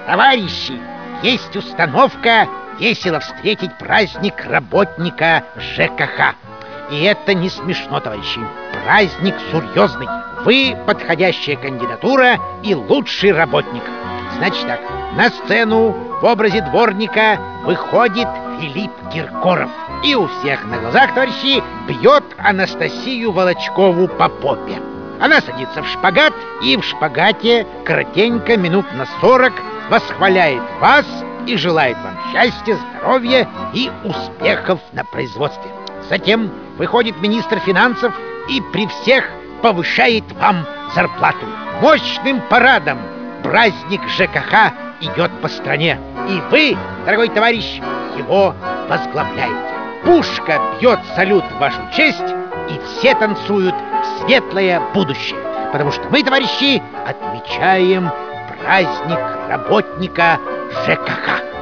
Товарищи, есть установка весело встретить праздник работника ЖКХ. И это не смешно, товарищи. Праздник серьезный. Вы подходящая кандидатура и лучший работник. Значит так, на сцену в образе дворника выходит Филипп Киркоров. И у всех на глазах, товарищи, бьет Анастасию Волочкову по попе. Она садится в шпагат и в шпагате коротенько минут на 40 восхваляет вас и желает вам счастья, здоровья и успехов на производстве. Затем выходит министр финансов и при всех повышает вам зарплату. Мощным парадом праздник ЖКХ идет по стране. И вы, дорогой товарищ, его возглавляете. Пушка бьет салют в вашу честь, и все танцуют в светлое будущее. Потому что мы, товарищи, отмечаем праздник работника ЖКХ.